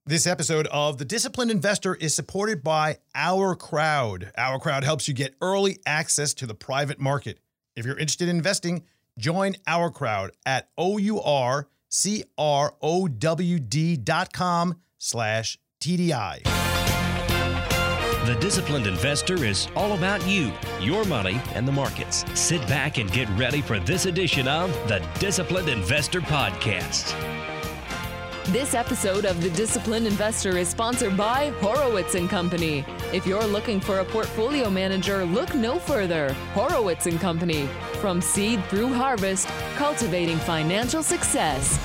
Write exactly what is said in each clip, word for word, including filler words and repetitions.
This episode of The Disciplined Investor is supported by Our Crowd. Our Crowd helps you get early access to the private market. If you're interested in investing, join Our Crowd at O-U-R-C-R-O-W-D dot com slash T-D-I. The Disciplined Investor is all about you, your money, and the markets. Sit back and get ready for this edition of The Disciplined Investor Podcast. This episode of The Disciplined Investor is sponsored by Horowitz and Company. If you're looking for a portfolio manager, look no further. Horowitz and Company. From seed through harvest, cultivating financial success.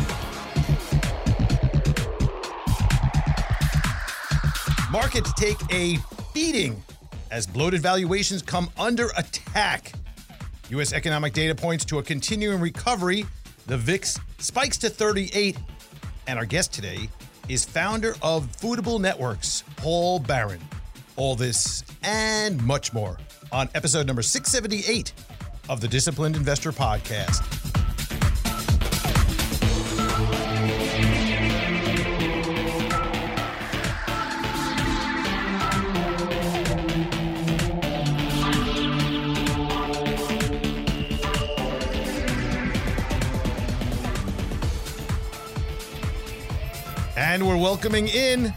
Markets take a beating as bloated valuations come under attack. U S economic data points to a continuing recovery. The V I X spikes to thirty-eight. And our guest today is founder of Foodable Networks, Paul Barron. All this and much more on episode number six seventy-eight of the Disciplined Investor Podcast. And we're welcoming in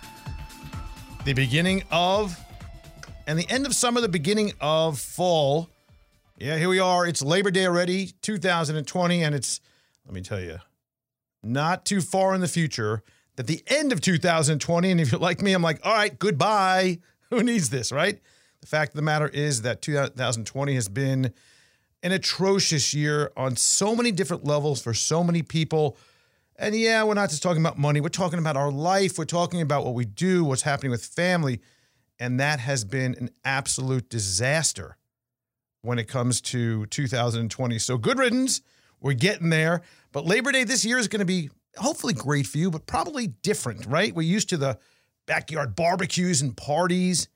the beginning of, and the end of summer, the beginning of fall. Yeah, here we are. It's Labor Day already, two thousand twenty, and it's, let me tell you, not too far in the future that the end of two thousand twenty, and if you're like me, I'm like, all right, goodbye. Who needs this, right? The fact of the matter is that two thousand twenty has been an atrocious year on so many different levels for so many people. And yeah, we're not just talking about money. We're talking about our life. We're talking about what we do, what's happening with family. And that has been an absolute disaster when it comes to two thousand twenty. So good riddance. We're getting there. But Labor Day this year is going to be hopefully great for you, but probably different, right? We're used to the backyard barbecues and parties,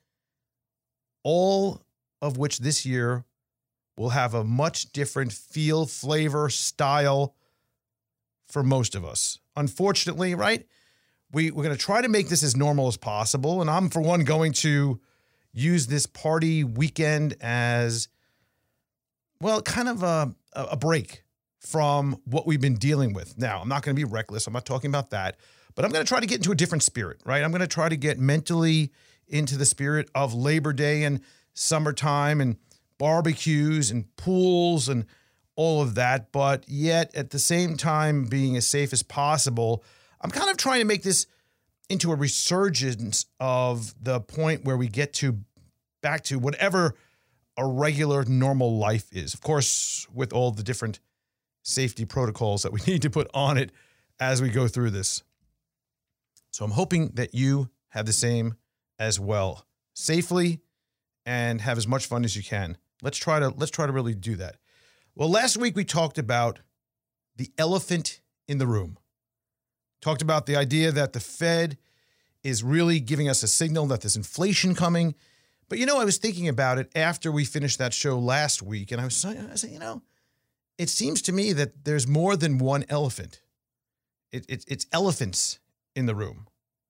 all of which this year will have a much different feel, flavor, style for most of us. Unfortunately, right? We, we're going to try to make this as normal as possible. And I'm, for one, going to use this party weekend as, well, kind of a, a break from what we've been dealing with. Now, I'm not going to be reckless. I'm not talking about that. But I'm going to try to get into a different spirit, right? I'm going to try to get mentally into the spirit of Labor Day and summertime and barbecues and pools and all of that, but yet at the same time being as safe as possible. I'm kind of trying to make this into a resurgence of the point where we get to back to whatever a regular normal life is. Of course, with all the different safety protocols that we need to put on it as we go through this. So I'm hoping that you have the same as well, safely, and have as much fun as you can. Let's try to let's try to really do that. Well, last week we talked about the elephant in the room. Talked about the idea that the Fed is really giving us a signal that there's inflation coming. But, you know, I was thinking about it after we finished that show last week, and I was saying, I said, you know, it seems to me that there's more than one elephant. It, it, it's elephants in the room.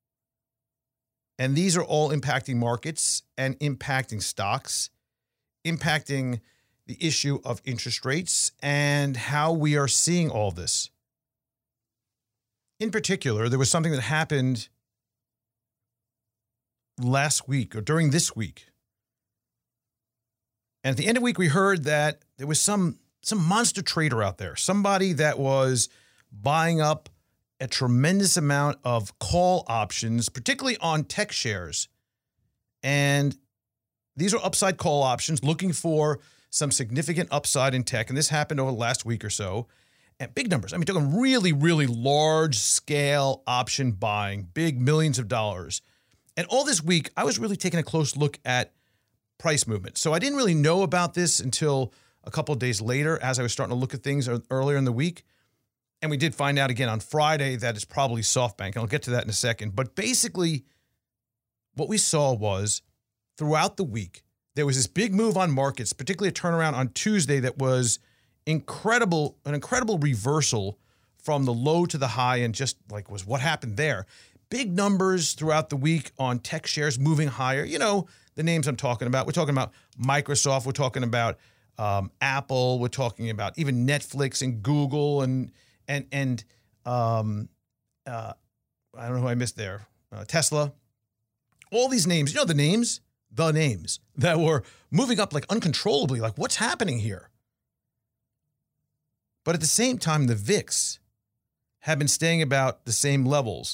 And these are all impacting markets and impacting stocks, impacting the issue of interest rates and how we are seeing all this. In particular, there was something that happened last week or during this week. And at the end of the week, we heard that there was some, some monster trader out there, somebody that was buying up a tremendous amount of call options, particularly on tech shares. And these are upside call options looking for some significant upside in tech. And this happened over the last week or so. And big numbers. I mean, talking really, really large scale option buying, big millions of dollars. And all this week, I was really taking a close look at price movement. So I didn't really know about this until a couple of days later as I was starting to look at things earlier in the week. And we did find out again on Friday that it's probably SoftBank. And I'll get to that in a second. But basically, what we saw was throughout the week, there was this big move on markets, particularly a turnaround on Tuesday that was incredible, an incredible reversal from the low to the high, and just like was what happened there. big numbers throughout the week on tech shares moving higher. You know, the names I'm talking about. We're talking about Microsoft. We're talking about um, Apple. We're talking about even Netflix and Google and and and um, uh, I don't know who I missed there. Uh, Tesla. All these names. You know the names? The names that were moving up like uncontrollably. Like, what's happening here? But at the same time, the V I X have been staying about the same levels,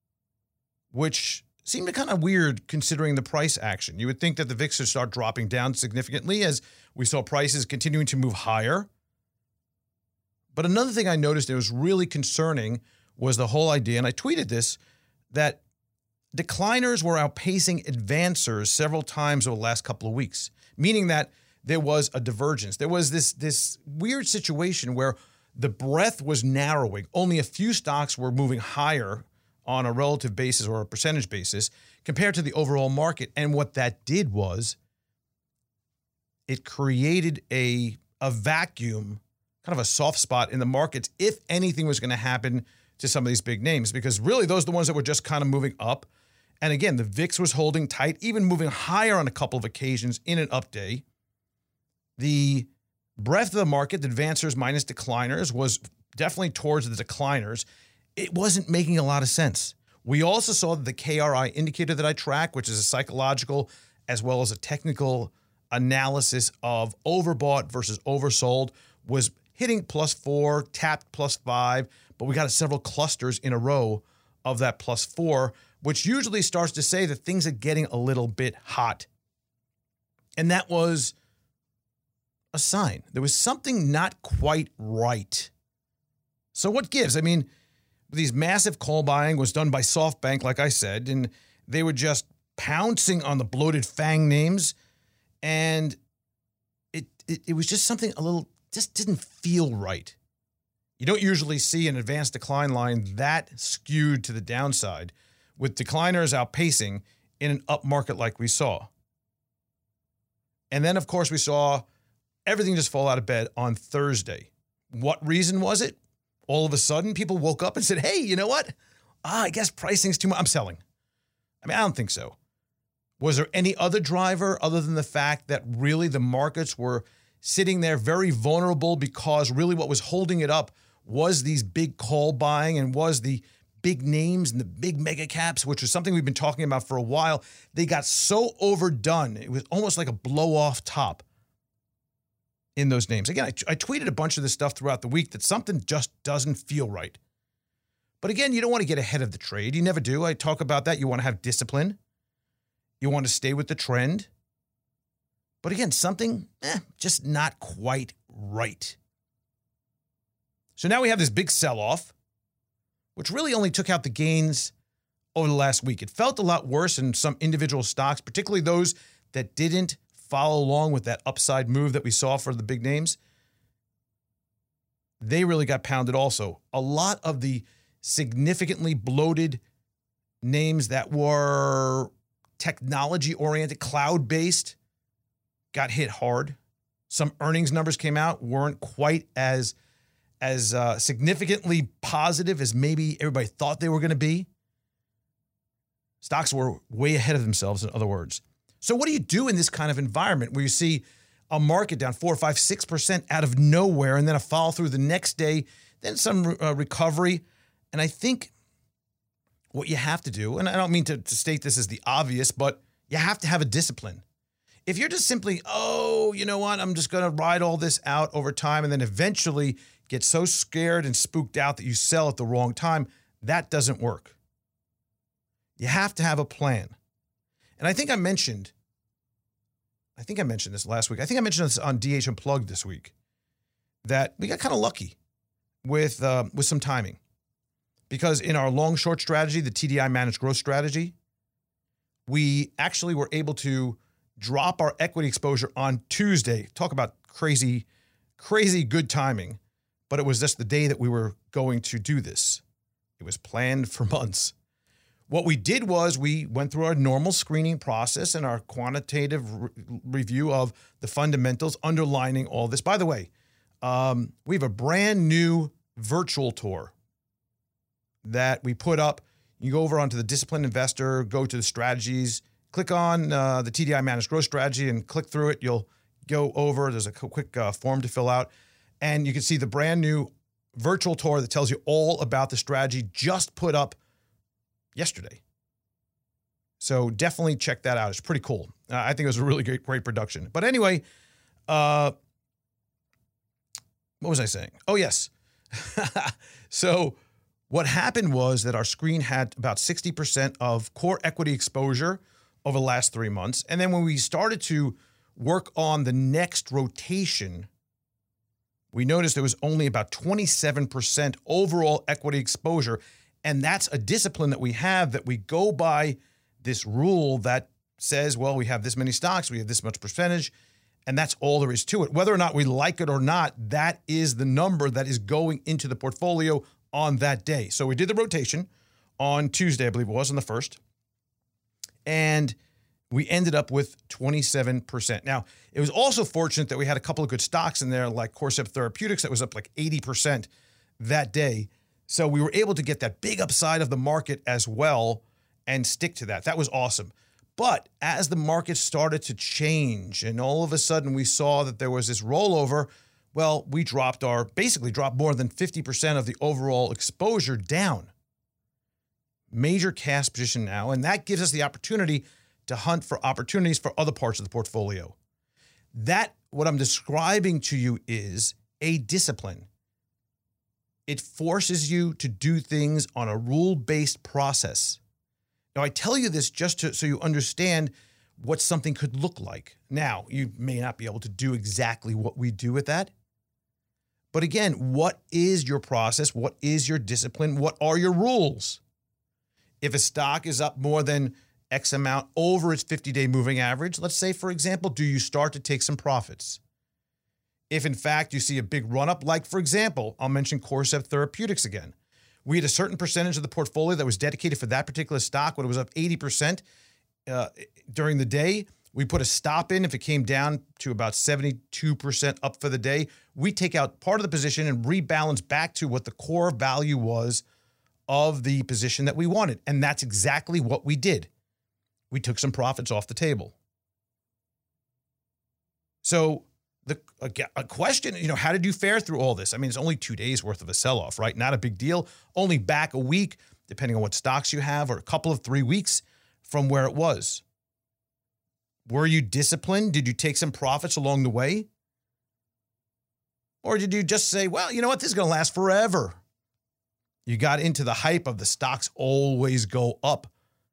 which seemed kind of weird considering the price action. You would think that the V I X would start dropping down significantly as we saw prices continuing to move higher. But another thing I noticed that was really concerning was the whole idea, and I tweeted this, that decliners were outpacing advancers several times over the last couple of weeks, meaning that there was a divergence. There was this, this weird situation where the breadth was narrowing. Only a few stocks were moving higher on a relative basis or a percentage basis compared to the overall market. And what that did was it created a, a vacuum, kind of a soft spot in the markets if anything was going to happen to some of these big names, because really those are the ones that were just kind of moving up. And again, the V I X was holding tight, even moving higher on a couple of occasions in an up day. The breadth of the market, the advancers minus decliners, was definitely towards the decliners. It wasn't making a lot of sense. We also saw that the K R I indicator that I track, which is a psychological as well as a technical analysis of overbought versus oversold, was hitting plus four, tapped plus five, but we got several clusters in a row of that plus four, which usually starts to say that things are getting a little bit hot. And that was a sign. There was something not quite right. So what gives? I mean, these massive call buying was done by SoftBank, like I said, and they were just pouncing on the bloated FANG names, and it, it it was just something a little, just didn't feel right. You don't usually see an advanced decline line that skewed to the downside, with decliners outpacing in an up market like we saw. And then, of course, we saw everything just fall out of bed on Thursday. What reason was it? All of a sudden, people woke up and said, hey, you know what? Ah, I guess pricing's too much. I'm selling. I mean, I don't think so. Was there any other driver other than the fact that really the markets were sitting there very vulnerable because really what was holding it up was these big call buying and was the big names and the big mega caps, which was something we've been talking about for a while. They got so overdone. It was almost like a blow off top in those names. Again, I, I tweeted a bunch of this stuff throughout the week that something just doesn't feel right. But again, you don't want to get ahead of the trade. You never do. I talk about that. You want to have discipline. You want to stay with the trend. But again, something eh, just not quite right. So now we have this big sell-off, which really only took out the gains over the last week. It felt a lot worse in some individual stocks, particularly those that didn't follow along with that upside move that we saw for the big names. They really got pounded also. A lot of the significantly bloated names that were technology-oriented, cloud-based, got hit hard. Some earnings numbers came out, weren't quite as, as uh, significantly positive as maybe everybody thought they were going to be. Stocks were way ahead of themselves, in other words. So what do you do in this kind of environment where you see a market down four, five, six percent out of nowhere and then a follow through the next day, then some uh, recovery? And I think what you have to do, and I don't mean to, to state this as the obvious, but you have to have a discipline. If you're just simply, oh, you know what, I'm just going to ride all this out over time and then eventually get so scared and spooked out that you sell at the wrong time, that doesn't work. You have to have a plan. And I think I mentioned, I think I mentioned this last week. I think I mentioned this on D H Unplugged this week, that we got kind of lucky with uh, with some timing. Because in our long-short strategy, the T D I Managed Growth Strategy, we actually were able to drop our equity exposure on Tuesday. Talk about crazy, crazy good timing. But it was just the day that we were going to do this. It was planned for months. What we did was we went through our normal screening process and our quantitative re- review of the fundamentals underlining all this. By the way, um, we have a brand new virtual tour that we put up. You go over onto the Disciplined Investor, go to the strategies, click on uh, the T D I Managed Growth Strategy and click through it. You'll go over. There's a quick uh, form to fill out. And you can see the brand new virtual tour that tells you all about the strategy just put up yesterday. So definitely check that out. It's pretty cool. Uh, I think it was a really great, great production. But anyway, uh, what was I saying? Oh, yes. So what happened was that our screen had about sixty percent of core equity exposure over the last three months. And then when we started to work on the next rotation, we noticed there was only about twenty-seven percent overall equity exposure. And that's a discipline that we have, that we go by this rule that says, well, we have this many stocks, we have this much percentage, and that's all there is to it. Whether or not we like it or not, that is the number that is going into the portfolio on that day. So we did the rotation on Tuesday, I believe it was, on the first. And we ended up with twenty-seven percent. Now, it was also fortunate that we had a couple of good stocks in there, like Corcept Therapeutics, that was up like eighty percent that day. So we were able to get that big upside of the market as well and stick to that. That was awesome. But as the market started to change and all of a sudden we saw that there was this rollover, well, we dropped our, basically dropped more than fifty percent of the overall exposure down. Major cash position now, and that gives us the opportunity to hunt for opportunities for other parts of the portfolio. That, what I'm describing to you, is a discipline. It forces you to do things on a rule-based process. Now, I tell you this just to, so you understand what something could look like. Now, you may not be able to do exactly what we do with that. But again, what is your process? What is your discipline? What are your rules? If a stock is up more than X amount over its fifty-day moving average, let's say, for example, do you start to take some profits? If, in fact, you see a big run-up, like, for example, I'll mention Corcept Therapeutics again. We had a certain percentage of the portfolio that was dedicated for that particular stock. When it was up eighty percent uh, during the day, we put a stop in. If it came down to about seventy-two percent up for the day, we take out part of the position and rebalance back to what the core value was of the position that we wanted. And that's exactly what we did. We took some profits off the table. So the a, a question, you know, how did you fare through all this? I mean, it's only two days worth of a sell-off, right? Not a big deal. Only back a week, depending on what stocks you have, or a couple of three weeks from where it was. Were you disciplined? Did you take some profits along the way? Or did you just say, well, you know what, this is going to last forever? You got into the hype of the stocks always go up.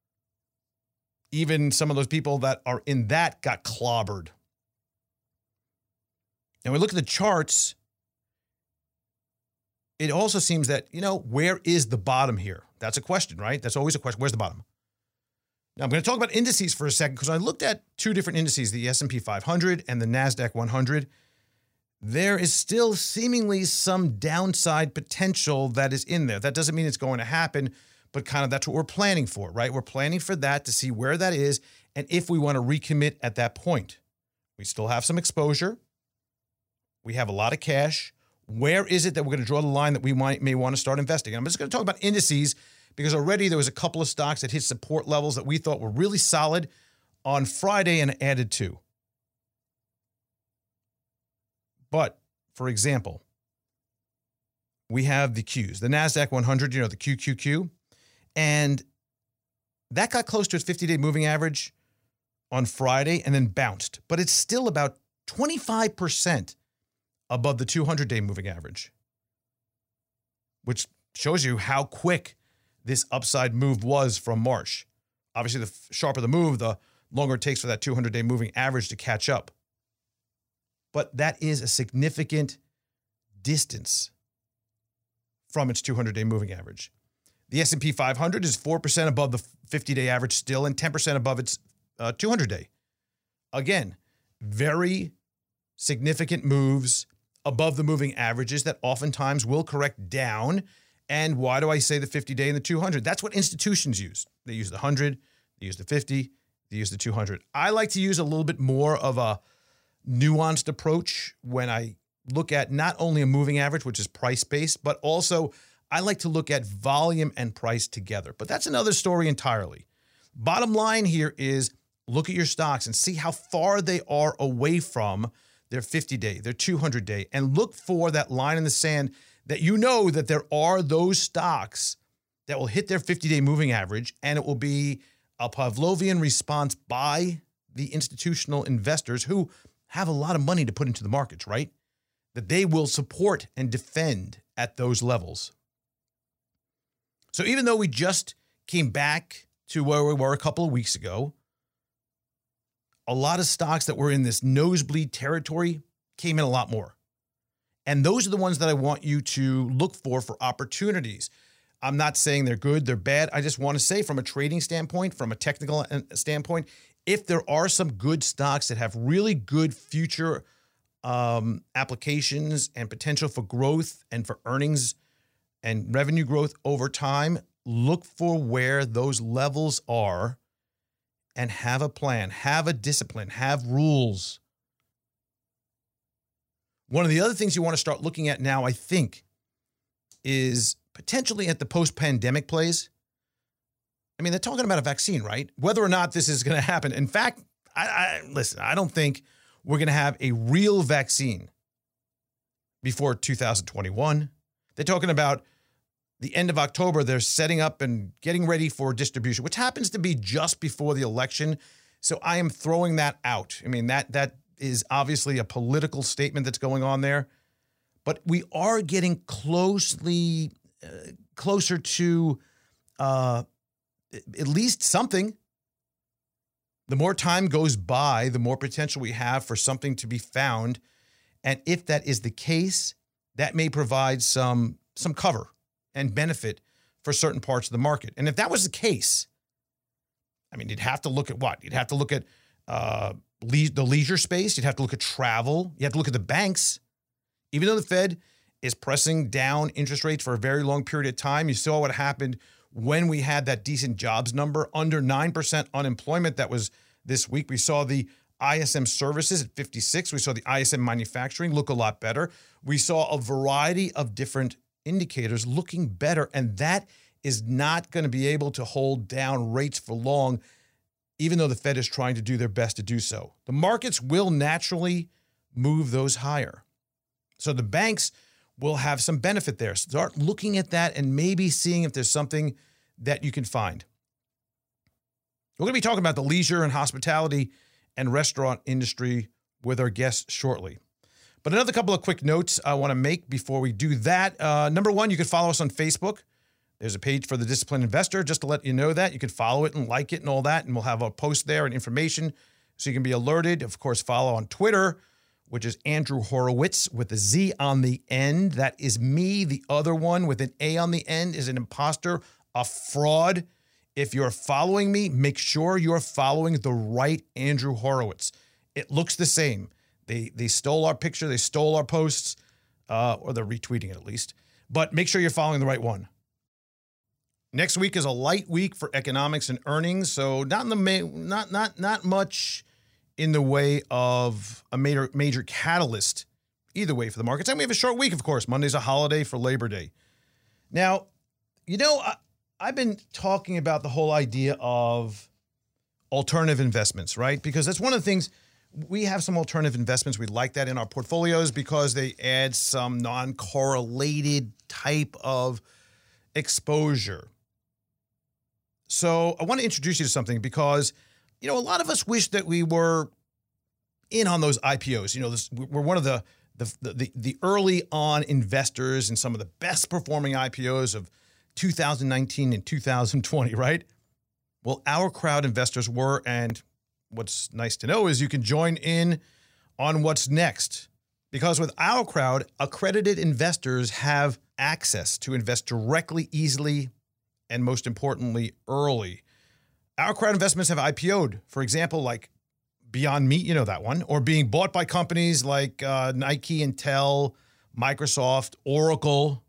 Even some of those people that are in that got clobbered. And we look at the charts, it also seems that, you know, where is the bottom here? That's a question, right? That's always a question. Where's the bottom? Now, I'm going to talk about indices for a second, because I looked at two different indices, the S and P five hundred and the NASDAQ one hundred. There is still seemingly some downside potential that is in there. That doesn't mean it's going to happen, but kind of that's what we're planning for, right? We're planning for that, to see where that is and if we want to recommit at that point. We still have some exposure. We have a lot of cash. Where is it that we're going to draw the line that we might may want to start investing? I'm just going to talk about indices, because already there was a couple of stocks that hit support levels that we thought were really solid on Friday and added to. But, for example, we have the Qs, the NASDAQ one hundred, you know, the Q Q Q, and that got close to its fifty-day moving average on Friday and then bounced. But it's still about twenty-five percent above the two hundred-day moving average, which shows you how quick this upside move was from March. Obviously, the sharper the move, the longer it takes for that two hundred-day moving average to catch up. But that is a significant distance from its two hundred-day moving average. The S and P five hundred is four percent above the fifty-day average still, and ten percent above its uh, two hundred-day. Again, very significant moves above the moving averages that oftentimes will correct down. And why do I say the fifty-day and the two hundred? That's what institutions use. They use the one hundred, they use the fifty, they use the two hundred. I like to use a little bit more of a nuanced approach when I look at not only a moving average, which is price-based, but also I like to look at volume and price together, but that's another story entirely. Bottom line here is look at your stocks and see how far they are away from their fifty-day, their two hundred-day, and look for that line in the sand that you know that there are those stocks that will hit their fifty-day moving average, and it will be a Pavlovian response by the institutional investors who have a lot of money to put into the markets, right? That they will support and defend at those levels. So even though we just came back to where we were a couple of weeks ago, a lot of stocks that were in this nosebleed territory came in a lot more. And those are the ones that I want you to look for for opportunities. I'm not saying they're good, they're bad. I just want to say from a trading standpoint, from a technical standpoint, if there are some good stocks that have really good future um, applications and potential for growth and for earnings and revenue growth over time, look for where those levels are and have a plan, have a discipline, have rules. One of the other things you want to start looking at now, I think, is potentially at the post-pandemic plays. I mean, they're talking about a vaccine, right? Whether or not this is going to happen. In fact, I, I listen, I don't think we're going to have a real vaccine before two thousand twenty-one. They're talking about the end of October. They're setting up and getting ready for distribution, which happens to be just before the election. So I am throwing that out. I mean, that that is obviously a political statement that's going on there. But we are getting closely uh, closer to uh, at least something. The more time goes by, the more potential we have for something to be found. And if that is the case, that may provide some, some cover and benefit for certain parts of the market. And if that was the case, I mean, you'd have to look at what? You'd have to look at uh, le- the leisure space. You'd have to look at travel. You have to look at the banks. Even though the Fed is pressing down interest rates for a very long period of time, you saw what happened when we had that decent jobs number, under nine percent unemployment. That was this week. We saw the I S M services at fifty-six. We saw the I S M manufacturing look a lot better. We saw a variety of different indicators looking better, and that is not going to be able to hold down rates for long, even though the Fed is trying to do their best to do so. The markets will naturally move those higher. So the banks will have some benefit there. Start looking at that and maybe seeing if there's something that you can find. We're going to be talking about the leisure and hospitality and restaurant industry with our guests shortly. But another couple of quick notes I want to make before we do that. Uh, number one, you can follow us on Facebook. There's a page for the Disciplined Investor, just to let you know that. You can follow it and like it and all that, and we'll have a post there and information so you can be alerted. Of course, follow on Twitter, which is Andrew Horowitz with a Z on the end. That is me. The other one with an A on the end is an imposter, a fraud. If you're following me, make sure you're following the right Andrew Horowitz. It looks the same. They they stole our picture. They stole our posts, uh, or they're retweeting it at least. But make sure you're following the right one. Next week is a light week for economics and earnings, so not in the ma- not not not much in the way of a major major catalyst either way for the markets. And we have a short week, of course. Monday's a holiday for Labor Day. Now, you know, I, I've been talking about the whole idea of alternative investments, right? Because that's one of the things. We have some alternative investments. We like that in our portfolios because they add some non-correlated type of exposure. So I want to introduce you to something because, you know, a lot of us wish that we were in on those I P Os. You know, this, we're one of the, the the the early on investors in some of the best performing I P Os of two thousand nineteen and two thousand twenty, right? Well, our crowd investors were, and what's nice to know is you can join in on what's next. Because with our crowd, accredited investors have access to invest directly, easily, and most importantly, early. Our crowd investments have I P O'd, for example, like Beyond Meat, you know that one, or being bought by companies like uh, Nike, Intel, Microsoft, Oracle.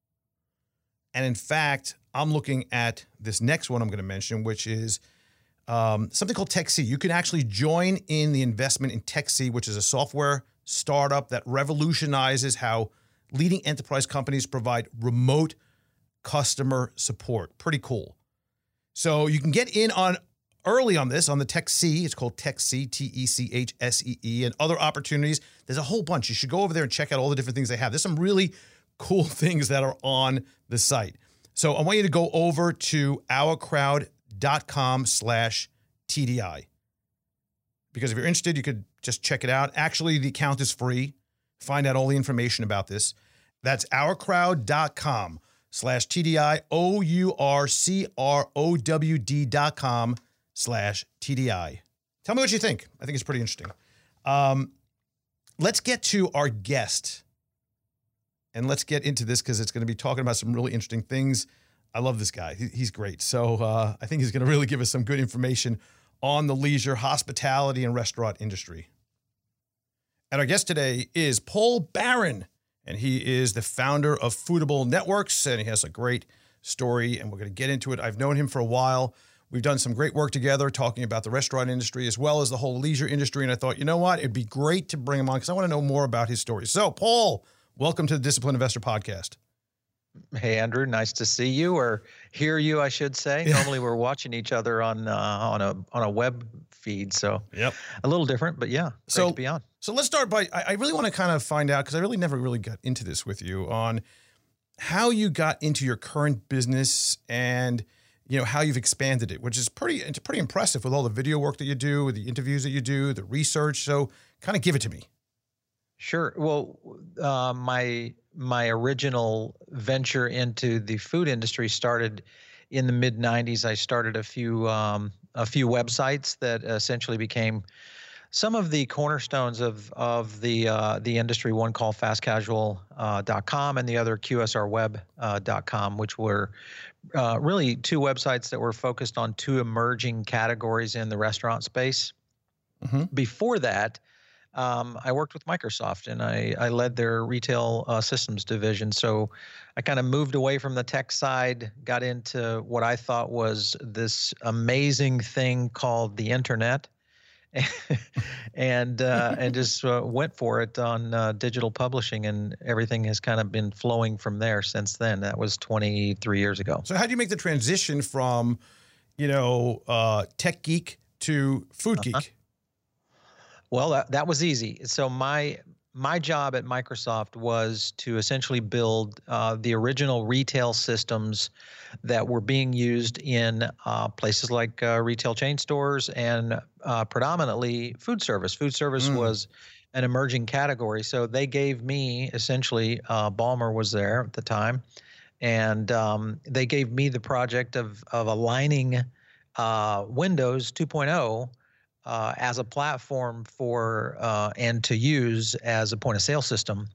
And in fact, I'm looking at this next one I'm going to mention, which is Um, something called TechC. You can actually join in the investment in TechC, which is a software startup that revolutionizes how leading enterprise companies provide remote customer support. Pretty cool. So you can get in on early on this on the Tech C. It's called Tech C, T E C H S E E, and other opportunities. There's a whole bunch. You should go over there and check out all the different things they have. There's some really cool things that are on the site. So I want you to go over to ourcrowd.com slash TDI. Because if you're interested, you could just check it out. Actually, the account is free. Find out all the information about this. That's ourcrowd.com slash TDI, O U R C R O W D dot com slash TDI. Tell me what you think. I think it's pretty interesting. Um, let's get to our guest. And let's get into this because it's going to be talking about some really interesting things. I love this guy. He, he's great. So uh, I think he's going to really give us some good information on the leisure, hospitality, and restaurant industry. And our guest today is Paul Barron, and he is the founder of Foodable Networks, and he has a great story, and we're going to get into it. I've known him for a while. We've done some great work together talking about the restaurant industry as well as the whole leisure industry, and I thought, you know what? It'd be great to bring him on because I want to know more about his story. So, Paul, welcome to the Disciplined Investor Podcast. Hey, Andrew, nice to see you or hear you, I should say. Yeah. Normally we're watching each other on uh, on a on a web feed, so yep. a little different, but yeah, great so, to be on. So let's start by, I, I really want to kind of find out, because I really never really got into this with you, on how you got into your current business and, you know, how you've expanded it, which is pretty, it's pretty impressive with all the video work that you do, the interviews that you do, the research. So kind of give it to me. Sure. Well, uh, my my original venture into the food industry started in the mid nineties. I started a few um, a few websites that essentially became some of the cornerstones of of the uh, the industry. One called fast casual dot com and the other Q S R web dot com, which were uh, really two websites that were focused on two emerging categories in the restaurant space. Mm-hmm. Before that, Um, I worked with Microsoft and I, I led their retail uh, systems division. So I kind of moved away from the tech side, got into what I thought was this amazing thing called the internet, and uh, and just uh, went for it on uh, digital publishing, and everything has kind of been flowing from there since then. That was twenty-three years ago. So how do you make the transition from, you know, uh, tech geek to food Uh-huh. geek? Well, that, that was easy. So my my job at Microsoft was to essentially build uh, the original retail systems that were being used in uh, places like uh, retail chain stores and uh, predominantly food service. Food service mm. was an emerging category. So they gave me essentially, uh, Ballmer was there at the time, and um, they gave me the project of, of aligning uh, Windows two point oh Uh, as a platform for uh, and to use as a point of sale system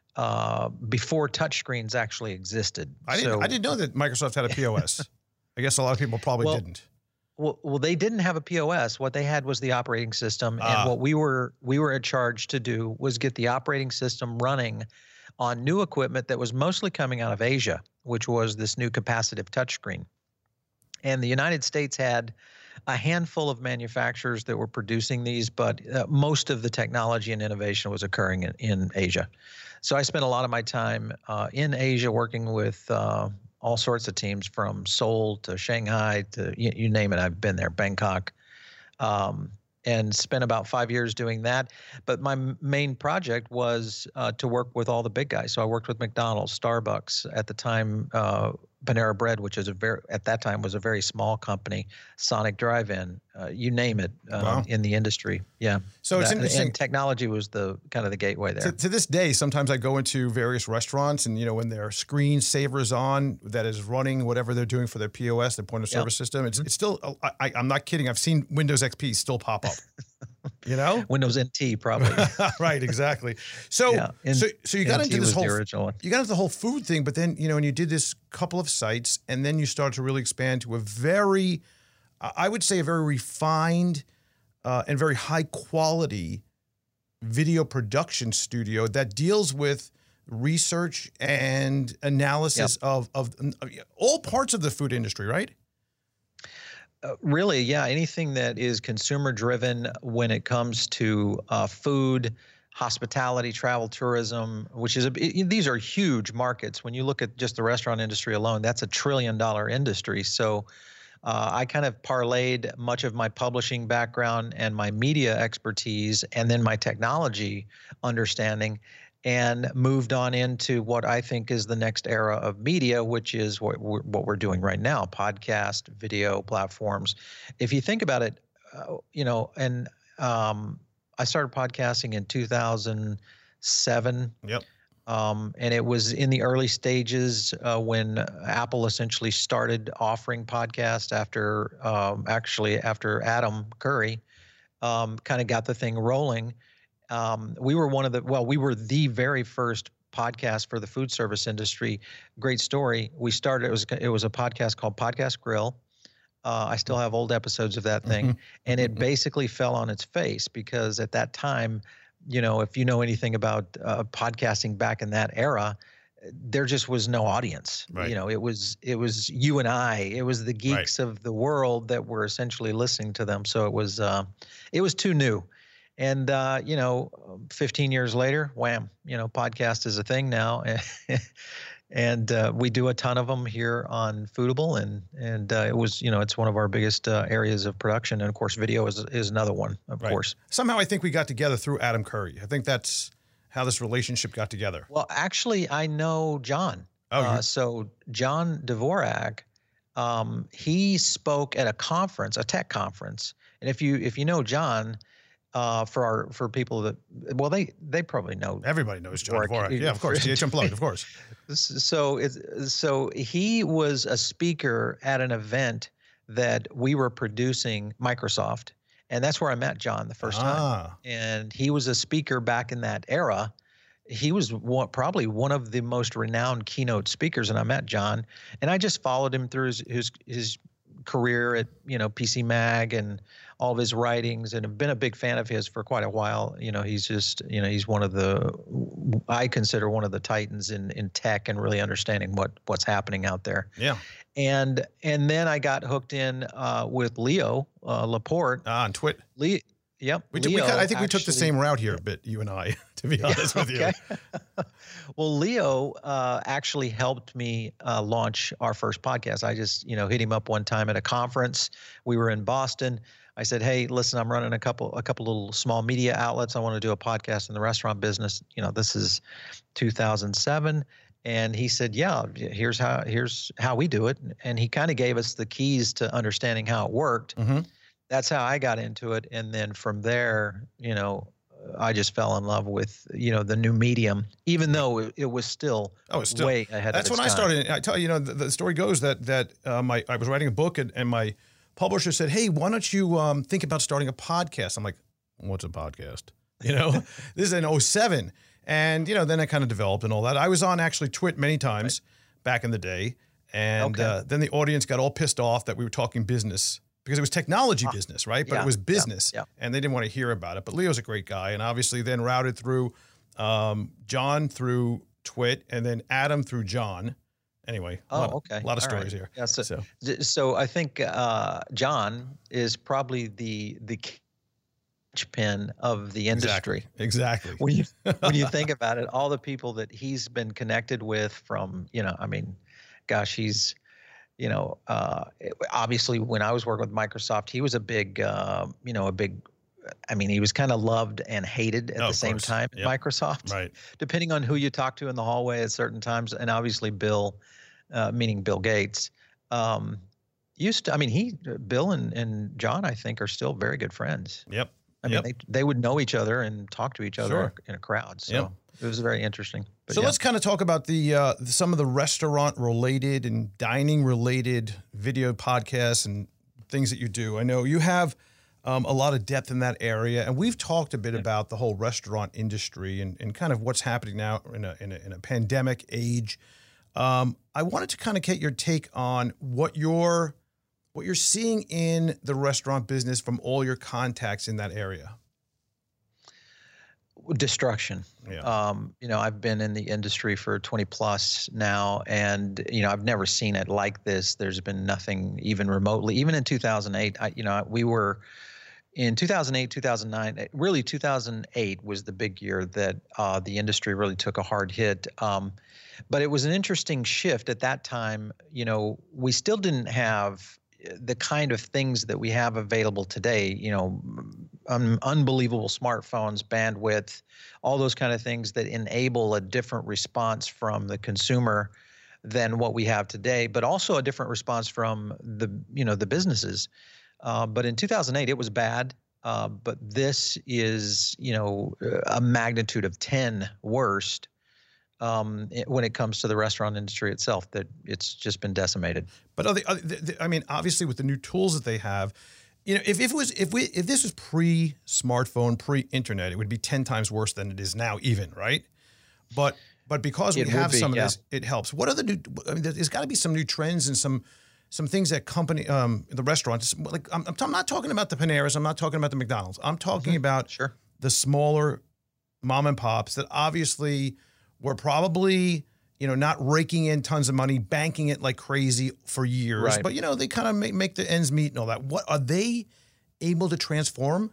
uh, before touchscreens actually existed. I didn't, so, I didn't know that Microsoft had a P O S. I guess a lot of people probably well, didn't. Well, well, they didn't have a P O S. What they had was the operating system, Ah. and what we were we were charged to do was get the operating system running on new equipment that was mostly coming out of Asia, which was this new capacitive touchscreen. And the United States had a handful of manufacturers that were producing these, but uh, most of the technology and innovation was occurring in, in Asia. So I spent a lot of my time uh, in Asia working with uh, all sorts of teams, from Seoul to Shanghai to you, you name it. I've been there, Bangkok, um, and spent about five years doing that. But my m- main project was uh, to work with all the big guys. So I worked with McDonald's, Starbucks, at the time, uh, Panera Bread, which is a very at that time was a very small company, Sonic Drive-In, uh, you name it, uh, Wow. in the industry. Yeah. So it's That- interesting. And technology was the kind of the gateway there. To, to this day, sometimes I go into various restaurants, and you know, when their screensaver is on, that is running whatever they're doing for their P O S, their point of service Yep. system. It's it's still. I, I, I'm not kidding. I've seen Windows X P still pop up. You know, Windows N T probably. right? Exactly. So, Yeah, N- so, so you got N T into this was whole the original one. you got into the whole food thing, but then you know, and you did this couple of sites, and then you started to really expand to a very, I would say, a very refined uh, and very high quality video production studio that deals with research and analysis Yep. of, of of all parts of the food industry, right? Uh, really, yeah. Anything that is consumer driven when it comes to uh, food, hospitality, travel, tourism, which is a, it, these are huge markets. When you look at just the restaurant industry alone, that's a trillion dollar industry. So uh, I kind of parlayed much of my publishing background and my media expertise and then my technology understanding and moved on into what I think is the next era of media, which is what we're, what we're doing right now, podcast, video platforms. If you think about it, uh, you know, and um, I started podcasting in two thousand seven. Yep. Um, and it was in the early stages uh, when Apple essentially started offering podcasts after, um, actually after Adam Curry um, kind of got the thing rolling. Um, we were one of the, well, we were the very first podcast for the food service industry. Great story. We started, it was, it was a podcast called Podcast Grill. Uh, I still have old episodes of that thing. Mm-hmm. And it basically fell on its face because at that time, you know, if you know anything about uh, podcasting back in that era, there just was no audience. Right. You know, it was, it was you and I, it was the geeks right. of the world that were essentially listening to them. So it was, uh, it was too new. And, uh, you know, fifteen years later, wham, you know, podcast is a thing now. And uh, we do a ton of them here on Foodable. And and uh, it was, you know, it's one of our biggest uh, areas of production. And, of course, video is is another one, of right. course. Somehow I think we got together through Adam Curry. I think that's how this relationship got together. Well, actually, I know John. Oh, uh, so John Dvorak, um, he spoke at a conference, a tech conference. And if you if you know John, Uh, for our for people that well they they probably know everybody knows John Dvorak. Dvorak. Yeah, of course, D H Unplugged, of course. So it's so he was a speaker at an event that we were producing, Microsoft, and that's where I met John the first ah. time. And he was a speaker back in that era. He was one, probably one of the most renowned keynote speakers, and I met John, and I just followed him through his his, his career at, you know, P C Mag and all of his writings, and have been a big fan of his for quite a while. You know, he's just, you know, he's one of the, I consider one of the titans in, in tech and really understanding what, what's happening out there. Yeah. And, and then I got hooked in uh, with Leo uh, Laporte. Ah, on Twit. Le- Yep. We took, Leo we, I think we actually, took the same route here a bit, you and I, to be honest with you. Well, Leo uh, actually helped me uh, launch our first podcast. I just, you know, hit him up one time at a conference. We were in Boston. I said, "Hey, listen, I'm running a couple, a couple little small media outlets. I want to do a podcast in the restaurant business. You know, this is two thousand seven." And he said, "Yeah, here's how, here's how we do it." And he kind of gave us the keys to understanding how it worked. Mm-hmm. That's how I got into it. And then from there, you know, I just fell in love with, you know, the new medium, even though it, it was still, oh, it's still way ahead That's of its when I time. started. I tell you, you know, the, the story goes that that um, I, I was writing a book and, and my publisher said, "Hey, why don't you um, think about starting a podcast?" I'm like, "What's a podcast?" You know, this is in oh seven. And, you know, then I kind of developed and all that. I was on actually Twit many times right. back in the day. And okay. uh, then the audience got all pissed off that we were talking business. Because it was technology business, right? But yeah, it was business, yeah, yeah. and they didn't want to hear about it. But Leo's a great guy, and obviously then routed through um, John through Twit, and then Adam through John. Anyway, oh, a lot, okay. a lot of All stories right. here. Yeah, so, so. so I think uh, John is probably the the pin of the industry. Exactly. exactly. When you when you think about it, all the people that he's been connected with from, you know, I mean, gosh, he's. You know, uh, obviously, when I was working with Microsoft, he was a big, uh, you know, a big. I mean, he was kind of loved and hated at oh, the same course. time at yep. Microsoft, right? Depending on who you talk to in the hallway at certain times, and obviously Bill, uh, meaning Bill Gates, um, used to. I mean, he, Bill, and, and John, I think, are still very good friends. Yep. I yep. mean, they they would know each other and talk to each other sure. in a crowd. So yep. it was very interesting. But so yeah. let's kind of talk about the uh, some of the restaurant-related and dining-related video podcasts and things that you do. I know you have um, a lot of depth in that area, and we've talked a bit yeah. about the whole restaurant industry and, and kind of what's happening now in a, in a, in a pandemic age. Um, I wanted to kind of get your take on what you're what you're seeing in the restaurant business from all your contacts in that area. Destruction. Yeah. Um, you know, I've been in the industry for twenty plus now, and, you know, I've never seen it like this. There's been nothing even remotely, even in two thousand eight, I, you know, we were, in two thousand eight, two thousand nine, really two thousand eight was the big year that uh, the industry really took a hard hit. Um, but it was an interesting shift at that time. You know, we still didn't have the kind of things that we have available today, you know, un- unbelievable smartphones, bandwidth, all those kind of things that enable a different response from the consumer than what we have today, but also a different response from the, you know, the businesses. Uh, but in two thousand eight, it was bad. Uh, but this is, you know, a magnitude of ten worst um, it, when it comes to the restaurant industry itself, that it's just been decimated. But are they, are they, I mean, obviously with the new tools that they have, you know, if, if it was, if we, if this was pre-smartphone, pre-internet, it would be ten times worse than it is now even, right? But, but because we It have would be, some yeah. of this, it helps. What are the new, I mean, there's got to be some new trends and some, some things that company, um, the restaurants, like I'm, I'm not talking about the Paneras, I'm not talking about the McDonald's. I'm talking Mhm. about Sure. the smaller mom and pops that obviously were probably, you know, not raking in tons of money, banking it like crazy for years, Right. but you know, they kind of make, make the ends meet and all that. What are they able to transform?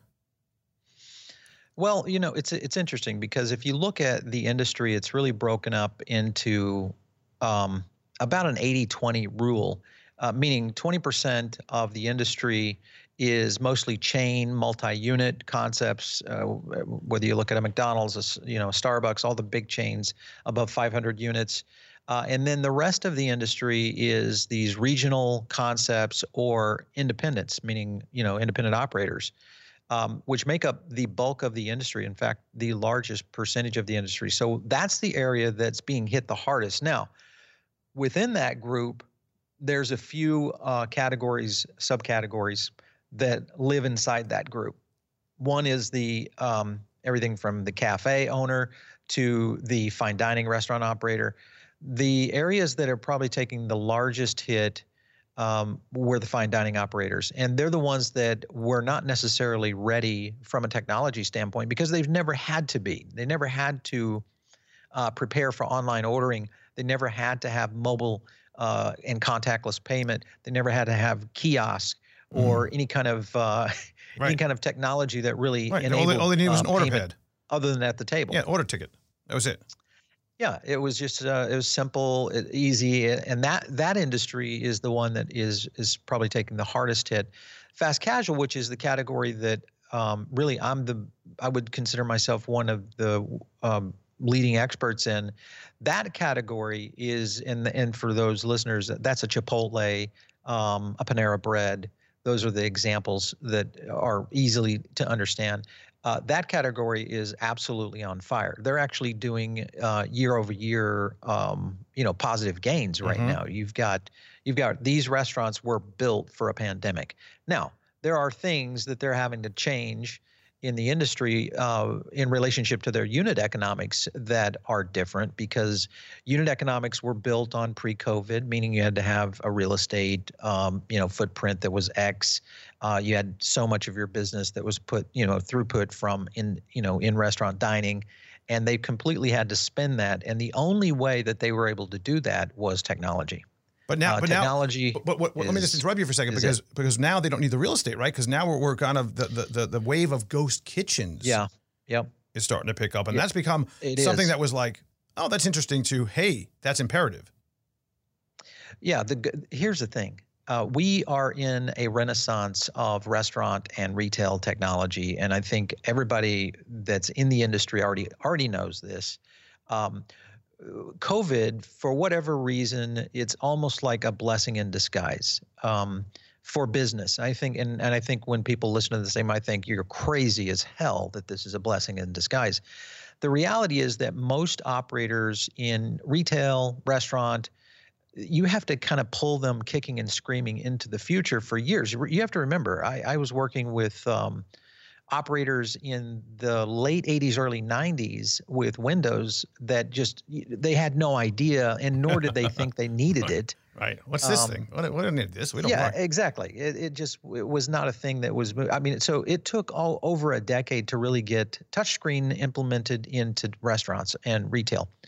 Well, you know, it's it's interesting because if you look at the industry, it's really broken up into um, about an eighty twenty rule, uh, meaning twenty percent of the industry is mostly chain, multi-unit concepts. Uh, whether you look at a McDonald's, a, you know, Starbucks, all the big chains above five hundred units. Uh, and then the rest of the industry is these regional concepts or independents, meaning, you know, independent operators. Um, which make up the bulk of the industry, in fact, the largest percentage of the industry. So that's the area that's being hit the hardest. Now, within that group, there's a few uh, categories, subcategories that live inside that group. One is the um, everything from the cafe owner to the fine dining restaurant operator. The areas that are probably taking the largest hit Um, were the fine dining operators. And they're the ones that were not necessarily ready from a technology standpoint because they've never had to be. They never had to uh, prepare for online ordering. They never had to have mobile uh, and contactless payment. They never had to have kiosk or mm. any kind of uh, right. any kind of technology that really right. enabled all, they, all they needed was um, an order payment pad. Other than at the table. Yeah, order ticket. That was it. Yeah, it was just uh, it was simple, easy, and that that industry is the one that is is probably taking the hardest hit. Fast casual, which is the category that um, really I'm the I would consider myself one of the um, leading experts in. That category is, and and for those listeners, that's a Chipotle, um, a Panera Bread. Those are the examples that are easily to understand. Uh, that category is absolutely on fire. They're actually doing uh, year over year, um, you know, positive gains right Mm-hmm. now. You've got, you've got these restaurants were built for a pandemic. Now there are things that they're having to change in the industry uh, in relationship to their unit economics that are different because unit economics were built on pre-COVID, meaning you had to have a real estate, um, you know, footprint that was X. Uh, you had so much of your business that was put, you know, throughput from in, you know, in restaurant dining, and they completely had to spend that. And the only way that they were able to do that was technology. But now, uh, but technology. now, but, but, but is, let me just interrupt you for a second because it. because now they don't need the real estate, right? Because now we're, we're kind of the, the the the wave of ghost kitchens. Yeah. Yep. Is starting to pick up, and Yep. that's become It something is. that was like, oh, that's interesting. To hey, that's imperative. Yeah. The here's the thing. Uh, we are in a renaissance of restaurant and retail technology, and I think everybody that's in the industry already already knows this. Um, COVID, for whatever reason, it's almost like a blessing in disguise um, for business. I think, and, and I think when people listen to this, they might think you're crazy as hell that this is a blessing in disguise. The reality is that most operators in retail, restaurant, you have to kind of pull them kicking and screaming into the future for years. You have to remember, I, I was working with um, operators in the late eighties, early nineties with Windows that just, they had no idea, and nor did they think they needed right. it. Right. What's this Um, thing? What, what do we need this? We don't Yeah, want. exactly. It, it just it was not a thing that was, I mean, so it took all over a decade to really get touchscreen implemented into restaurants and retail.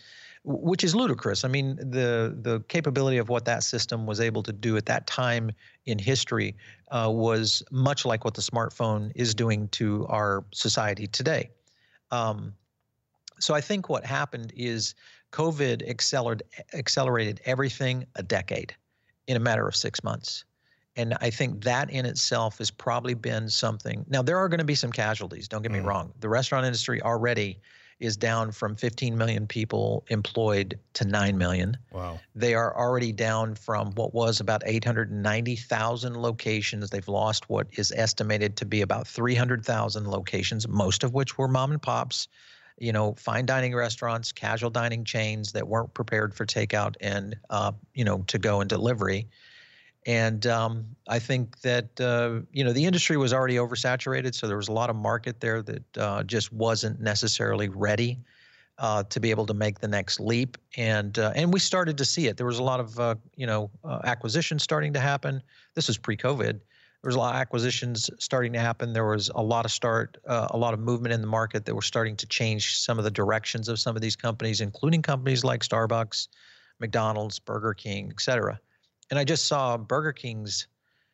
which is ludicrous. I mean, the the capability of what that system was able to do at that time in history uh, was much like what the smartphone is doing to our society today. Um, so I think what happened is COVID accelerated accelerated everything a decade in a matter of six months. And I think that in itself has probably been something. Now, there are going to be some casualties. Don't get me Mm. wrong. The restaurant industry already is down from fifteen million people employed to nine million. Wow. They are already down from what was about eight hundred ninety thousand locations. They've lost what is estimated to be about three hundred thousand locations, most of which were mom and pops, you know, fine dining restaurants, casual dining chains that weren't prepared for takeout and, uh, you know, to go and delivery. And um, I think that, uh, you know, the industry was already oversaturated. So there was a lot of market there that uh, just wasn't necessarily ready uh, to be able to make the next leap. And uh, and we started to see it. There was a lot of, uh, you know, uh, acquisitions starting to happen. This was pre-COVID. There was a lot of acquisitions starting to happen. There was a lot of start, uh, a lot of movement in the market that were starting to change some of the directions of some of these companies, including companies like Starbucks, McDonald's, Burger King, et cetera. And I just saw Burger King's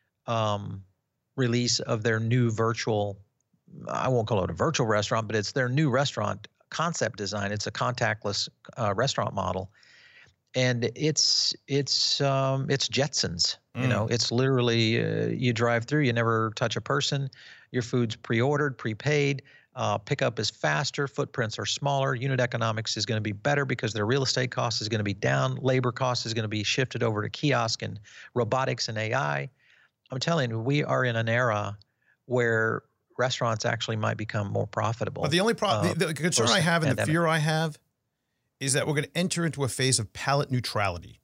um, release of their new virtual, I won't call it a virtual restaurant, but it's their new restaurant concept design. It's a contactless uh, restaurant model. And it's it's um, it's Jetsons, you Mm. know, it's literally uh, you drive through, you never touch a person, your food's pre-ordered, prepaid, uh, pickup is faster, footprints are smaller, unit economics is going to be better because their real estate cost is going to be down, labor cost is going to be shifted over to kiosk and robotics and A I. I'm telling you, we are in an era where restaurants actually might become more profitable. But the only problem, uh, the, the concern I have and the post-pandemic. fear I have is that we're going to enter into a phase of palate neutrality.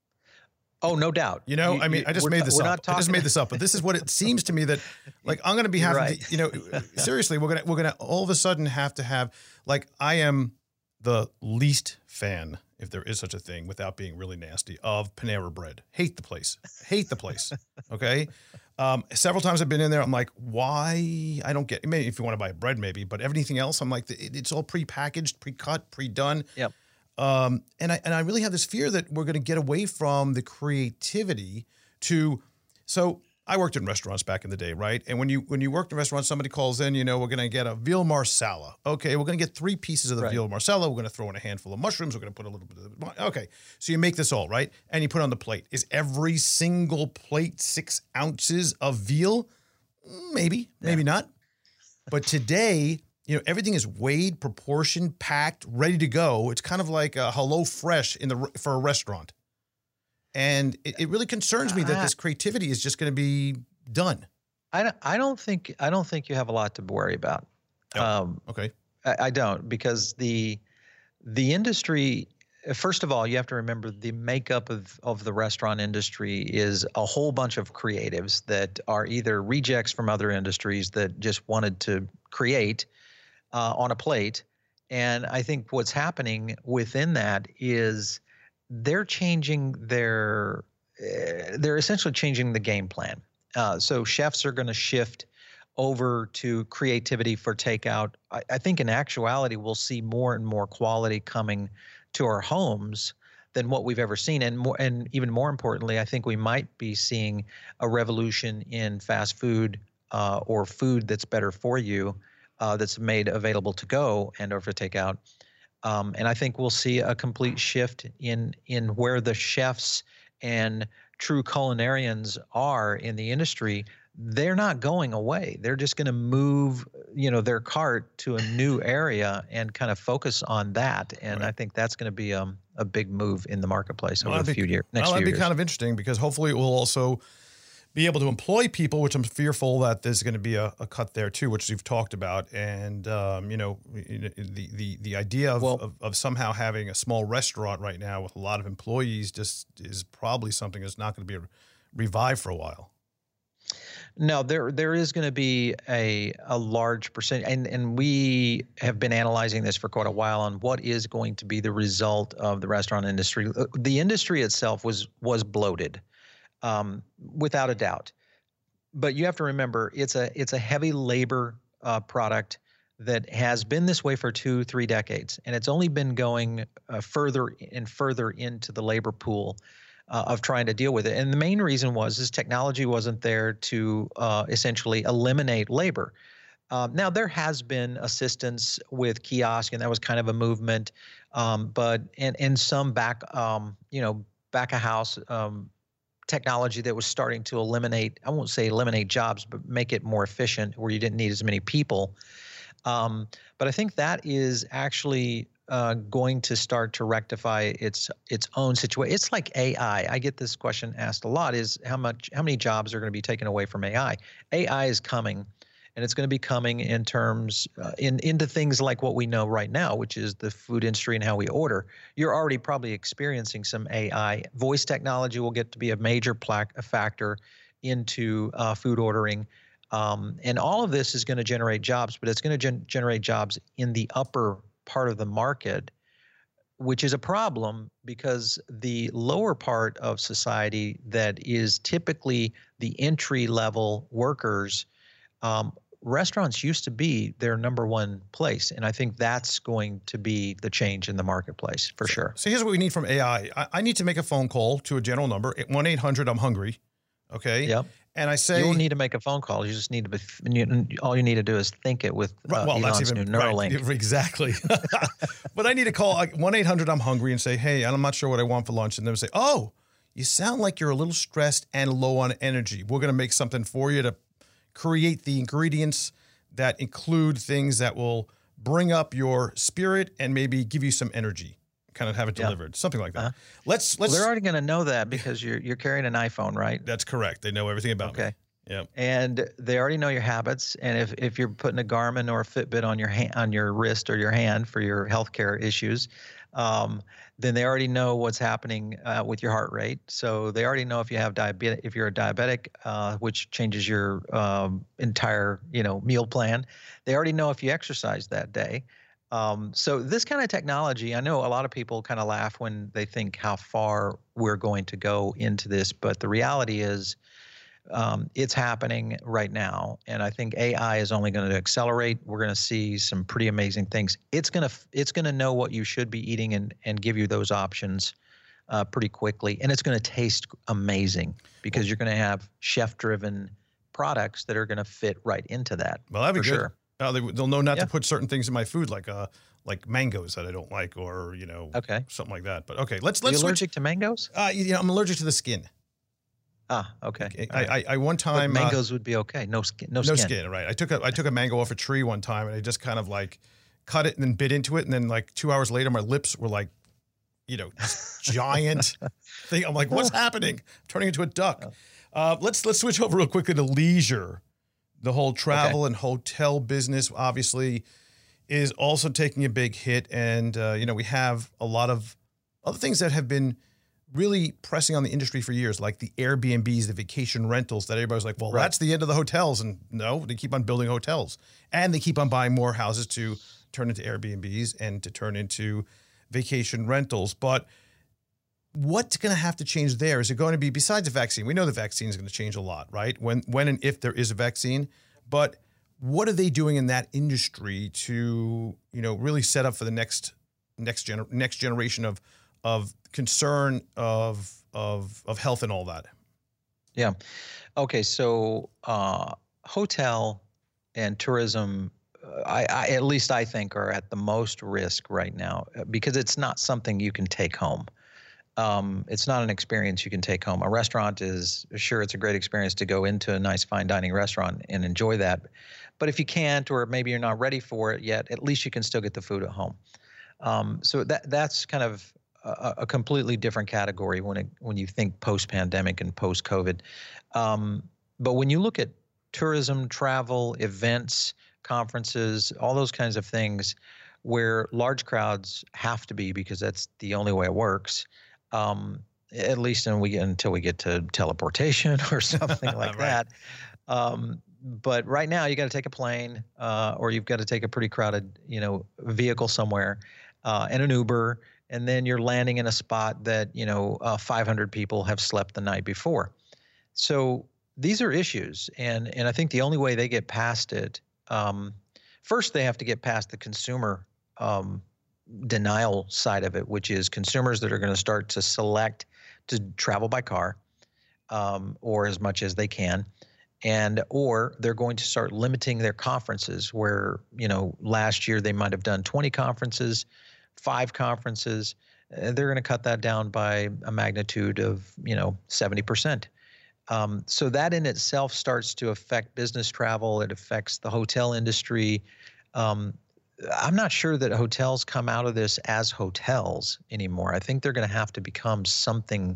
Oh, no doubt. You know, I mean, I just we're made not- this we're up. not I just talking- made this up, but this is what it seems to me that, like, I'm going to be You're having, right. to, you know, seriously, we're gonna we're gonna all of a sudden have to have, like, I am the least fan, if there is such a thing, without being really nasty, of Panera Bread. Hate the place. Hate the place. Okay. Um, several times I've been in there. I'm like, why? I don't get. Maybe if you want to buy bread, maybe, but everything else, I'm like, it, it's all pre-packaged, pre-cut, pre-done. Yep. Um, and I and I really have this fear that we're going to get away from the creativity to. So I worked in restaurants back in the day, right? And when you when you worked in restaurants, somebody calls in, you know, we're going to get a veal marsala. Okay, we're going to get three pieces of the Right. veal marsala. We're going to throw in a handful of mushrooms. We're going to put a little bit of the, okay. So you make this all right, and you put it on the plate. Is every single plate six ounces of veal? Maybe, maybe not. But today, you know, everything is weighed, proportioned, packed, ready to go. It's kind of like a Hello Fresh in the for a restaurant, and it, it really concerns me that Uh, this creativity is just going to be done. I don't, I don't think I don't think you have a lot to worry about. Oh. Um, Okay, I, I don't, because the the industry. First of all, you have to remember the makeup of, of the restaurant industry is a whole bunch of creatives that are either rejects from other industries that just wanted to create uh, on a plate. And I think what's happening within that is they're changing their, uh, they're essentially changing the game plan. Uh, so chefs are going to shift over to creativity for takeout. I, I think in actuality, we'll see more and more quality coming to our homes than what we've ever seen. And more, and even more importantly, I think we might be seeing a revolution in fast food uh, or food that's better for you, uh, that's made available to go and or for takeout. Um, and I think we'll see a complete shift in in where the chefs and true culinarians are in the industry. They're not going away. They're just going to move, you know, their cart to a new area and kind of focus on that. And Right. I think that's going to be um, a big move in the marketplace over Well, the that'd few be- years, next well, few that'd be years. kind of interesting because hopefully it will also be able to employ people, which I'm fearful that there's going to be a, a cut there too, which you've talked about. And um, you know, the the the idea of, Well- of of somehow having a small restaurant right now with a lot of employees just is probably something that's not going to be revived for a while. No, there there is going to be a a large percent, and and we have been analyzing this for quite a while on what is going to be the result of the restaurant industry. Uh, The industry itself was was bloated, um, without a doubt. But you have to remember, it's a it's a heavy labor uh, product that has been this way for two, three decades, and it's only been going uh, further and further into the labor pool uh, of trying to deal with it. And the main reason was is technology wasn't there to uh, essentially eliminate labor. Um, now, there has been assistance with kiosk, and that was kind of a movement, um, but in, in some back, um, you know, back of house um, technology that was starting to eliminate, I won't say eliminate jobs, but make it more efficient where you didn't need as many people. Um, but I think that is actually uh, going to start to rectify its its own situation. It's like A I. I get this question asked a lot: is how much, how many jobs are going to be taken away from A I? A I is coming, and it's going to be coming in terms uh, in into things like what we know right now, which is the food industry and how we order. You're already probably experiencing some A I. Voice technology will get to be a major plaque, a factor into uh, food ordering. Um, and all of this is going to generate jobs, but it's going to gen- generate jobs in the upper part of the market, which is a problem because the lower part of society that is typically the entry-level workers, um, restaurants used to be their number one place. And I think that's going to be the change in the marketplace for so, sure. So here's what we need from A I. I, I need to make a phone call to a general number, one eight hundred I'm hungry. Okay. Yep. And I say you don't need to make a phone call. You just need to be. You, all you need to do is think it with uh, well, Elon's that's even, new Neuralink. Right, exactly. But I need to call one eight hundred I'm hungry and say, hey, I'm not sure what I want for lunch, and then say, oh, you sound like you're a little stressed and low on energy. We're going to make something for you to create the ingredients that include things that will bring up your spirit and maybe give you some energy. Kind of have it delivered, yeah. Something like that. Uh-huh. Let's let's. Well, they're already going to know that because you're you're carrying an iPhone, right? That's correct. They know everything about okay. me. Yeah. And they already know your habits. And if, if you're putting a Garmin or a Fitbit on your hand, on your wrist or your hand for your healthcare issues, um, then they already know what's happening uh, with your heart rate. So they already know if you have diabetic, if you're a diabetic, uh, which changes your um, entire you know meal plan. They already know if you exercise that day. Um, so this kind of technology, I know a lot of people kind of laugh when they think how far we're going to go into this, but the reality is um, it's happening right now. And I think A I is only going to accelerate. We're going to see some pretty amazing things. It's going to it's going to know what you should be eating and, and give you those options uh, pretty quickly. And it's going to taste amazing because you're going to have chef-driven products that are going to fit right into that. Well, that'd be for good. Sure. Uh, they, they'll know not yeah. to put certain things in my food, like uh, like mangoes that I don't like, or you know, okay. something like that. But okay, let's Are let's. you allergic switch. to mangoes? Uh, you know, I'm allergic to the skin. Ah, okay. okay. I, I I one time but mangoes uh, would be okay. No skin. No, no skin. skin. Right. I took a I took a mango off a tree one time, and I just kind of like cut it and then bit into it, and then like two hours later, my lips were like, you know, this giant thing. I'm like, what's happening? I'm turning into a duck. Uh, let's let's switch over real quickly to leisure. The whole travel okay. and hotel business obviously is also taking a big hit. And, uh, you know, we have a lot of other things that have been really pressing on the industry for years, like the Airbnbs, the vacation rentals that everybody's like, well, right. that's the end of the hotels. And no, they keep on building hotels. And they keep on buying more houses to turn into Airbnbs and to turn into vacation rentals. But what's going to have to change there? Is it going to be, besides the vaccine, we know the vaccine is going to change a lot, right? When when and if there is a vaccine, but what are they doing in that industry to, you know, really set up for the next next gener- next generation of of concern of of of health and all that? Yeah. Okay. So uh, hotel and tourism, I, I at least I think are at the most risk right now because it's not something you can take home. Um, it's not an experience you can take home. A restaurant is, sure, it's a great experience to go into a nice fine dining restaurant and enjoy that. But if you can't, or maybe you're not ready for it yet, at least you can still get the food at home. Um, so that that's kind of a, a completely different category when it, when you think post-pandemic and post-COVID. Um, but when you look at tourism, travel, events, conferences, all those kinds of things where large crowds have to be because that's the only way it works, Um, at least when we get, until we get to teleportation or something like right. that. Um, but right now you got to take a plane uh, or you've got to take a pretty crowded, you know, vehicle somewhere uh, and an Uber. And then you're landing in a spot that, you know, uh, five hundred people have slept the night before. So these are issues. And, and I think the only way they get past it um, first they have to get past the consumer um, denial side of it, which is consumers that are going to start to select to travel by car um, or as much as they can. And or they're going to start limiting their conferences where, you know, last year they might have done twenty conferences, five conferences. Uh, they're going to cut that down by a magnitude of, you know, seventy percent. Um, so that in itself starts to affect business travel. It affects the hotel industry. Um, I'm not sure that hotels come out of this as hotels anymore. I think they're going to have to become something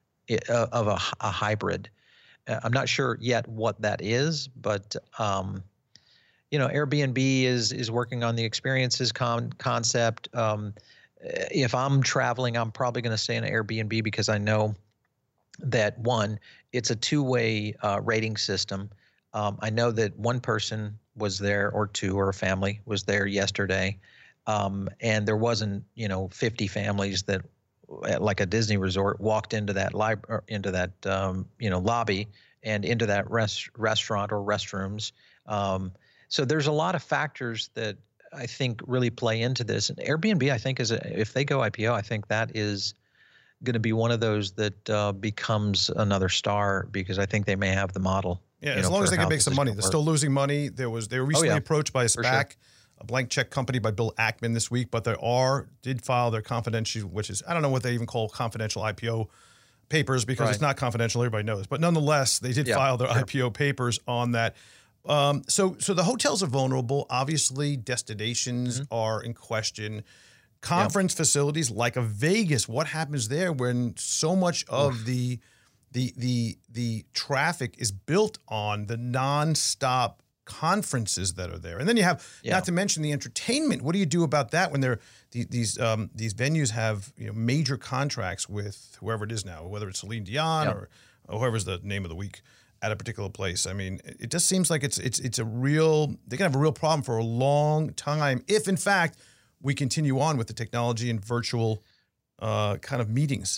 of a, a hybrid. I'm not sure yet what that is, but um, you know, Airbnb is is working on the experiences con- concept. Um, if I'm traveling, I'm probably going to stay in an Airbnb because I know that one, it's a two-way uh, rating system. Um, I know that one person was there, or two, or a family was there yesterday, um, and there wasn't, you know, fifty families that, like a Disney resort, walked into that lib- or into that um, you know lobby and into that rest- restaurant or restrooms. Um, so there's a lot of factors that I think really play into this. And Airbnb, I think, is a, if they go I P O, I think that is going to be one of those that uh, becomes another star because I think they may have the model. Yeah, as know, long as they can make some money. They're still losing money. There was they were recently oh, yeah. approached by a SPAC, sure. a blank check company by Bill Ackman this week, but they are did file their confidential, which is I don't know what they even call confidential I P O papers because right. it's not confidential. Everybody knows, but nonetheless, they did yeah, file their sure. I P O papers on that. Um, so, so the hotels are vulnerable. Obviously, destinations mm-hmm. are in question. Conference yep. facilities like a Vegas, what happens there when so much of Oof. the the the the traffic is built on the nonstop conferences that are there, and then you have yeah. not to mention the entertainment. What do you do about that when they're the, these um, these venues have you know major contracts with whoever it is now, whether it's Celine Dion yep. or, or whoever's the name of the week at a particular place? I mean, it just seems like it's it's it's a real they can have a real problem for a long time if in fact we continue on with the technology and virtual uh, kind of meetings.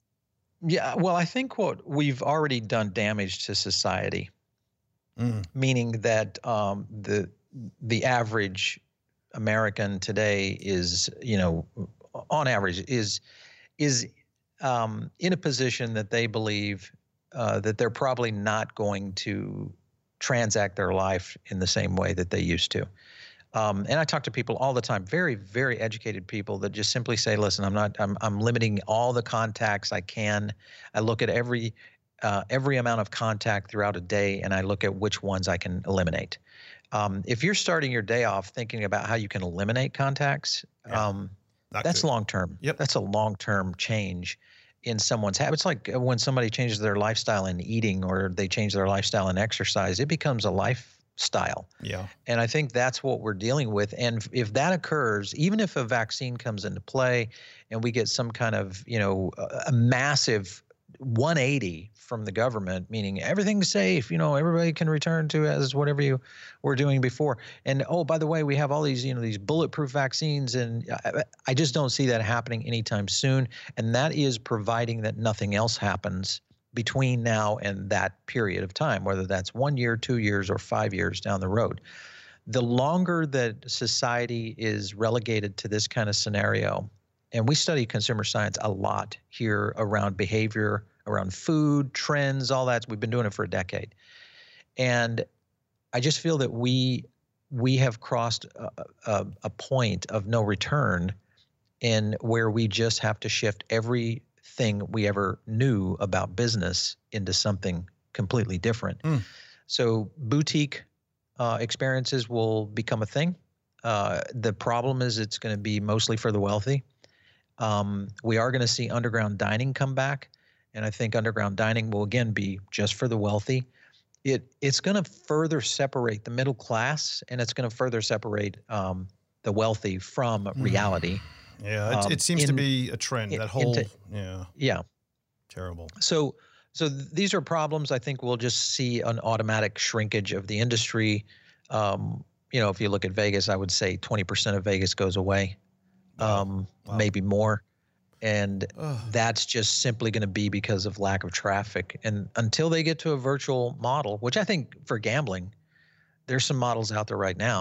Yeah, well, I think what we've already done damage to society, mm. meaning that um, the the average American today is, you know, on average is is um, in a position that they believe uh, that they're probably not going to transact their life in the same way that they used to. Um, and I talk to people all the time, very, very educated people that just simply say, listen, I'm not, I'm, I'm limiting all the contacts I can. I look at every, uh, every amount of contact throughout a day, and I look at which ones I can eliminate. Um, if you're starting your day off thinking about how you can eliminate contacts, yeah, um, that's long-term. Yep. That's a long-term change in someone's habits. It's like when somebody changes their lifestyle in eating or they change their lifestyle in exercise, it becomes a life style. Yeah. And I think that's what we're dealing with. And if that occurs, even if a vaccine comes into play and we get some kind of, you know, a massive one eighty from the government, meaning everything's safe, you know, everybody can return to as whatever you were doing before. And, oh, by the way, we have all these, you know, these bulletproof vaccines. And I, I just don't see that happening anytime soon. And that is providing that nothing else happens between now and that period of time, whether that's one year, two years, or five years down the road. The longer that society is relegated to this kind of scenario, and we study consumer science a lot here around behavior, around food, trends, all that. We've been doing it for a decade. And I just feel that we we have crossed a, a, a point of no return in where we just have to shift every thing we ever knew about business into something completely different. Mm. So boutique uh, experiences will become a thing. Uh, the problem is it's going to be mostly for the wealthy. Um, we are going to see underground dining come back, and I think underground dining will again be just for the wealthy. It it's going to further separate the middle class, and it's going to further separate um, the wealthy from mm. reality. Yeah, it, um, it seems in, to be a trend, that whole, into, yeah. Yeah. Terrible. So so th- these are problems. I think we'll just see an automatic shrinkage of the industry. Um, you know, if you look at Vegas, I would say twenty percent of Vegas goes away, um, wow. maybe more. And Ugh. that's just simply going to be because of lack of traffic. And until they get to a virtual model, which I think for gambling, there's some models out there right now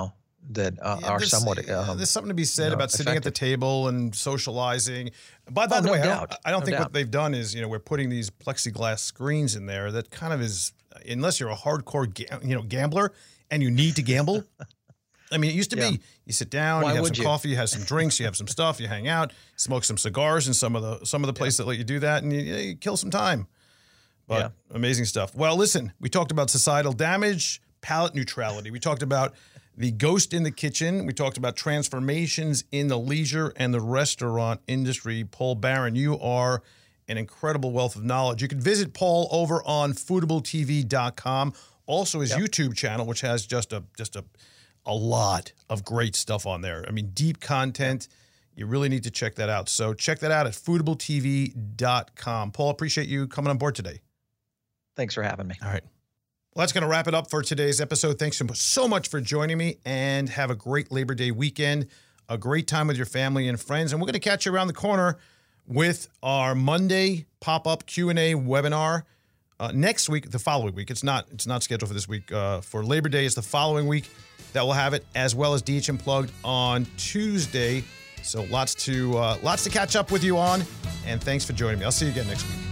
that uh, Yeah, are there's- somewhat. yeah, Um, there's something to be said you know, about sitting at the effective. table and socializing. By, by Oh, the no way, I doubt. don't, I don't No think doubt. what they've done is, you know, we're putting these plexiglass screens in there that kind of is, unless you're a hardcore, ga- you know, gambler and you need to gamble. I mean, it used to Yeah. be you sit down, Why you have would some you? coffee, you have some drinks, you have some stuff, you hang out, smoke some cigars, and some of the some of the places that let you do that, and you, you kill some time. But Yeah. amazing stuff. Well, listen, we talked about societal damage, palate neutrality. We talked about the ghost in the kitchen. We talked about transformations in the leisure and the restaurant industry. Paul Barron, you are an incredible wealth of knowledge. You can visit Paul over on foodable T V dot com. Also his Yep. YouTube channel, which has just a just a a lot of great stuff on there. I mean, deep content. You really need to check that out. So check that out at foodable T V dot com. Paul, appreciate you coming on board today. Thanks for having me. All right. Well, that's going to wrap it up for today's episode. Thanks so much- so much for joining me, and have a great Labor Day weekend, a great time with your family and friends. And we're going to catch you around the corner with our Monday pop-up Q and A webinar uh, next week, the following week. It's not it's not scheduled for this week. Uh, for Labor Day, it's the following week that we'll have it, as well as D H Unplugged on Tuesday. So lots to uh, lots to catch up with you on, and thanks for joining me. I'll see you again next week.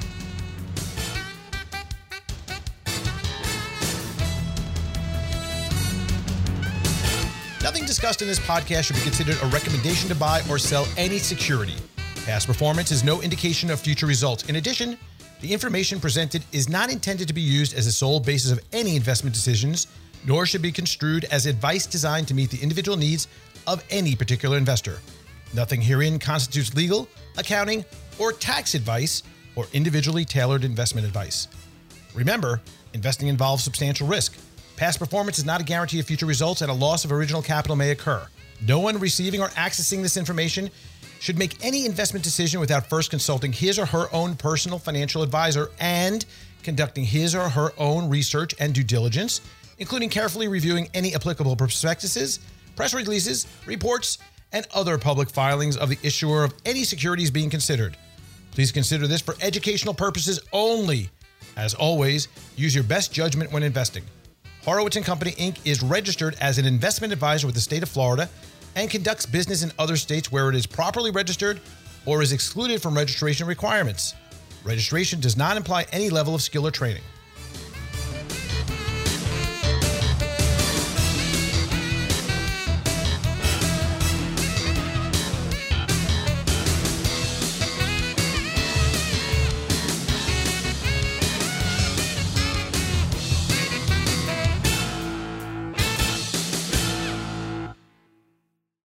Nothing discussed in this podcast should be considered a recommendation to buy or sell any security. Past performance is no indication of future results. In addition, the information presented is not intended to be used as a sole basis of any investment decisions, nor should be construed as advice designed to meet the individual needs of any particular investor. Nothing herein constitutes legal, accounting, or tax advice or individually tailored investment advice. Remember, investing involves substantial risk. Past performance is not a guarantee of future results, and a loss of original capital may occur. No one receiving or accessing this information should make any investment decision without first consulting his or her own personal financial advisor and conducting his or her own research and due diligence, including carefully reviewing any applicable prospectuses, press releases, reports, and other public filings of the issuer of any securities being considered. Please consider this for educational purposes only. As always, use your best judgment when investing. Horowitz and Company, Incorporated is registered as an investment advisor with the state of Florida and conducts business in other states where it is properly registered or is excluded from registration requirements. Registration does not imply any level of skill or training.